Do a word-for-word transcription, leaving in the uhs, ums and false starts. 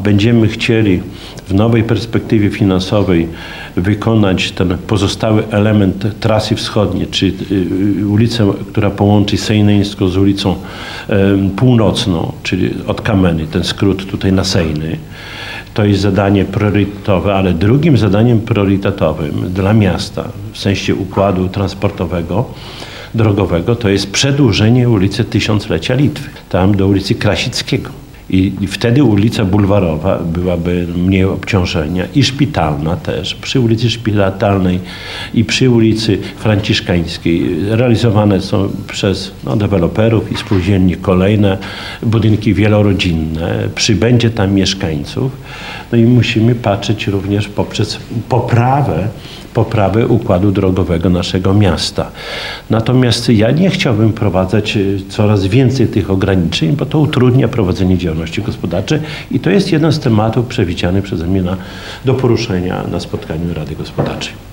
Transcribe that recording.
będziemy chcieli w nowej perspektywie finansowej wykonać ten pozostały element trasy wschodniej, czyli ulicę, która połączy Sejneńską z ulicą Północną, czyli od Kameny, ten skrót tutaj na Sejny. To jest zadanie priorytetowe, ale drugim zadaniem priorytetowym dla miasta w sensie układu transportowego, drogowego, to jest przedłużenie ulicy Tysiąclecia Litwy, tam do ulicy Krasickiego. I, I wtedy ulica Bulwarowa byłaby mniej obciążenia i Szpitalna też. Przy ulicy Szpitalnej i przy ulicy Franciszkańskiej realizowane są przez no, deweloperów i spółdzielni kolejne budynki wielorodzinne. Przybędzie tam mieszkańców. No i musimy patrzeć również poprzez poprawę poprawę układu drogowego naszego miasta. Natomiast ja nie chciałbym wprowadzać coraz więcej tych ograniczeń, bo to utrudnia prowadzenie działalności gospodarczej i to jest jeden z tematów przewidzianych przeze mnie na, do poruszenia na spotkaniu Rady Gospodarczej.